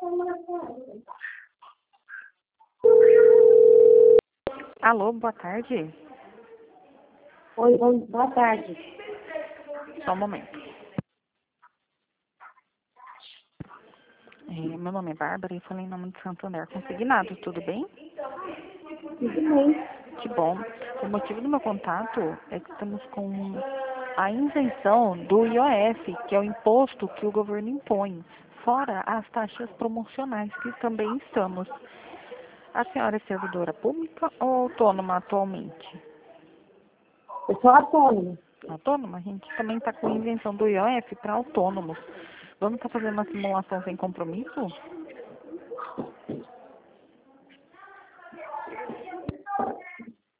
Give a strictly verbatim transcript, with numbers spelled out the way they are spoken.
Alô, boa tarde. Oi, bom, boa tarde. Só um momento. É, meu nome é Bárbara e eu falei em nome de Santander Consignado, tudo bem? Tudo bem. Que bom. O motivo do meu contato é que estamos com a isenção do I O F, que é o imposto que o governo impõe, fora as taxas promocionais que também estamos. A senhora é servidora pública ou autônoma atualmente? Eu sou autônoma. Autônoma? A gente também está com isenção do I O F para autônomos. Vamos estar fazendo uma simulação sem compromisso?